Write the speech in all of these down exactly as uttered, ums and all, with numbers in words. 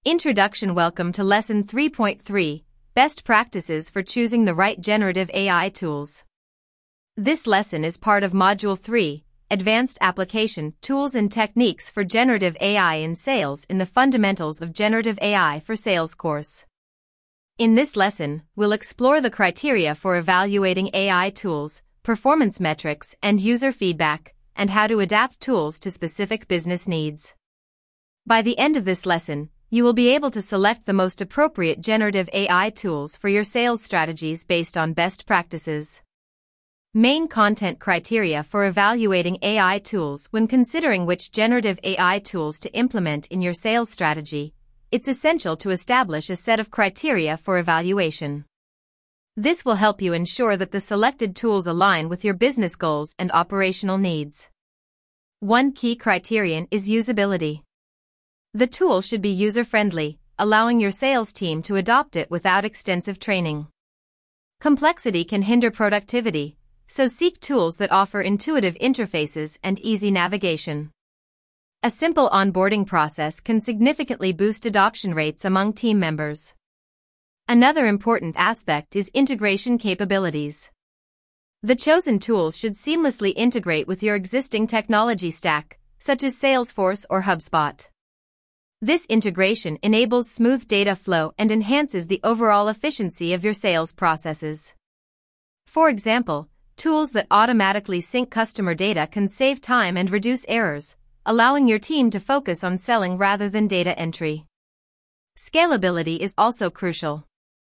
Introduction. Welcome to Lesson three point three, Best Practices for Choosing the Right Generative A I Tools. This lesson is part of Module three, Advanced Application, Tools and Techniques for Generative A I in Sales in the Fundamentals of Generative A I for Sales course. In this lesson, we'll explore the criteria for evaluating A I tools, performance metrics and user feedback, and how to adapt tools to specific business needs. By the end of this lesson, you will be able to select the most appropriate generative A I tools for your sales strategies based on best practices. Main content criteria for evaluating A I tools. When considering which generative A I tools to implement in your sales strategy, it's essential to establish a set of criteria for evaluation. This will help you ensure that the selected tools align with your business goals and operational needs. One key criterion is usability. The tool should be user-friendly, allowing your sales team to adopt it without extensive training. Complexity can hinder productivity, so seek tools that offer intuitive interfaces and easy navigation. A simple onboarding process can significantly boost adoption rates among team members. Another important aspect is integration capabilities. The chosen tools should seamlessly integrate with your existing technology stack, such as Salesforce or HubSpot. This integration enables smooth data flow and enhances the overall efficiency of your sales processes. For example, tools that automatically sync customer data can save time and reduce errors, allowing your team to focus on selling rather than data entry. Scalability is also crucial.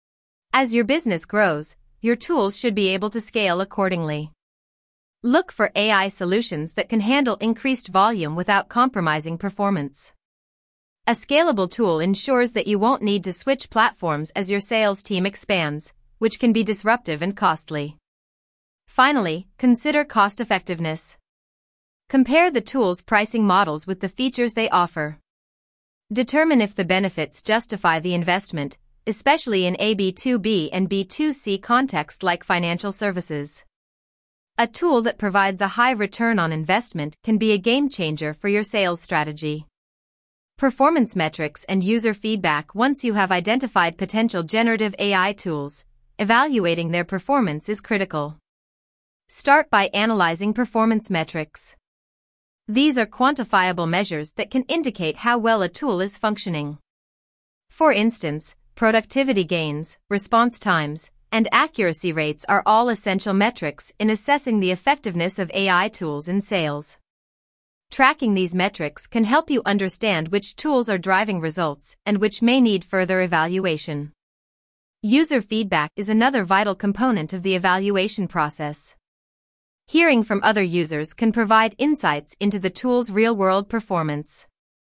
As your business grows, your tools should be able to scale accordingly. Look for A I solutions that can handle increased volume without compromising performance. A scalable tool ensures that you won't need to switch platforms as your sales team expands, which can be disruptive and costly. Finally, consider cost-effectiveness. Compare the tool's pricing models with the features they offer. Determine if the benefits justify the investment, especially in a B two B and B two C context like financial services. A tool that provides a high return on investment can be a game changer for your sales strategy. Performance metrics and user feedback. Once you have identified potential generative A I tools, evaluating their performance is critical. Start by analyzing performance metrics. These are quantifiable measures that can indicate how well a tool is functioning. For instance, productivity gains, response times, and accuracy rates are all essential metrics in assessing the effectiveness of A I tools in sales. Tracking these metrics can help you understand which tools are driving results and which may need further evaluation. User feedback is another vital component of the evaluation process. Hearing from other users can provide insights into the tool's real-world performance.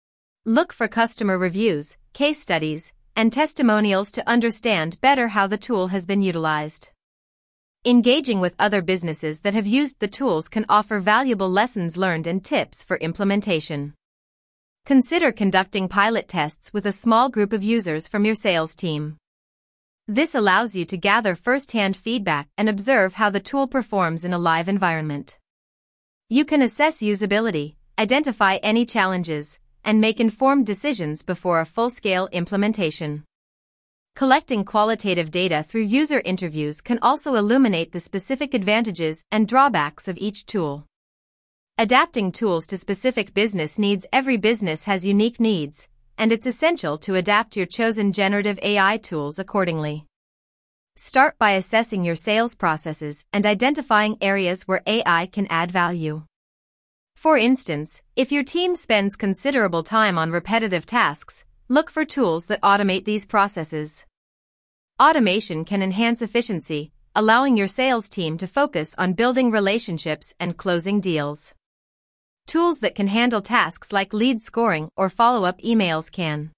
Look for customer reviews, case studies, and testimonials to understand better how the tool has been utilized. Engaging with other businesses that have used the tools can offer valuable lessons learned and tips for implementation. Consider conducting pilot tests with a small group of users from your sales team. This allows you to gather first-hand feedback and observe how the tool performs in a live environment. You can assess usability, identify any challenges, and make informed decisions before a full-scale implementation. Collecting qualitative data through user interviews can also illuminate the specific advantages and drawbacks of each tool. Adapting tools to specific business needs. Every business has unique needs, and it's essential to adapt your chosen generative A I tools accordingly. Start by assessing your sales processes and identifying areas where A I can add value. For instance, if your team spends considerable time on repetitive tasks, look for tools that automate these processes. Automation can enhance efficiency, allowing your sales team to focus on building relationships and closing deals. Tools that can handle tasks like lead scoring or follow-up emails can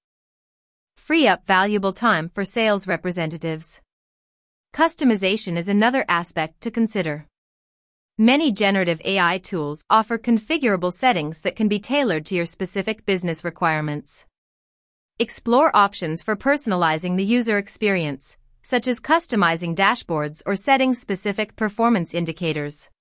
free up valuable time for sales representatives. Customization is another aspect to consider. Many generative A I tools offer configurable settings that can be tailored to your specific business requirements. Explore options for personalizing the user experience, such as customizing dashboards or setting specific performance indicators.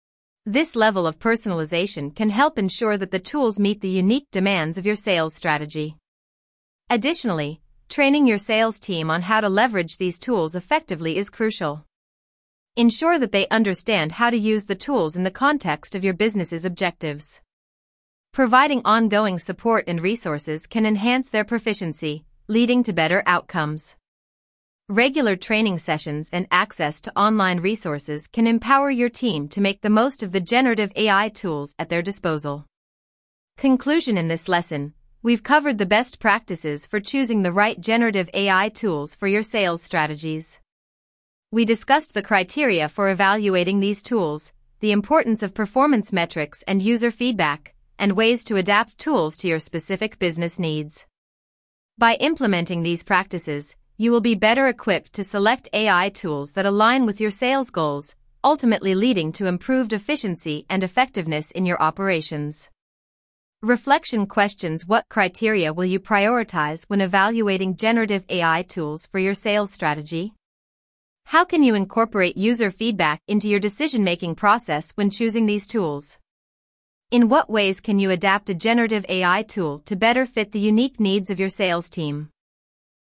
This level of personalization can help ensure that the tools meet the unique demands of your sales strategy. Additionally, training your sales team on how to leverage these tools effectively is crucial. Ensure that they understand how to use the tools in the context of your business's objectives. Providing ongoing support and resources can enhance their proficiency, leading to better outcomes. Regular training sessions and access to online resources can empower your team to make the most of the generative A I tools at their disposal. Conclusion: in this lesson, we've covered the best practices for choosing the right generative A I tools for your sales strategies. We discussed the criteria for evaluating these tools, the importance of performance metrics and user feedback, and ways to adapt tools to your specific business needs. By implementing these practices, you will be better equipped to select A I tools that align with your sales goals, ultimately leading to improved efficiency and effectiveness in your operations. Reflection questions: what criteria will you prioritize when evaluating generative A I tools for your sales strategy? How can you incorporate user feedback into your decision-making process when choosing these tools? In what ways can you adapt a generative A I tool to better fit the unique needs of your sales team?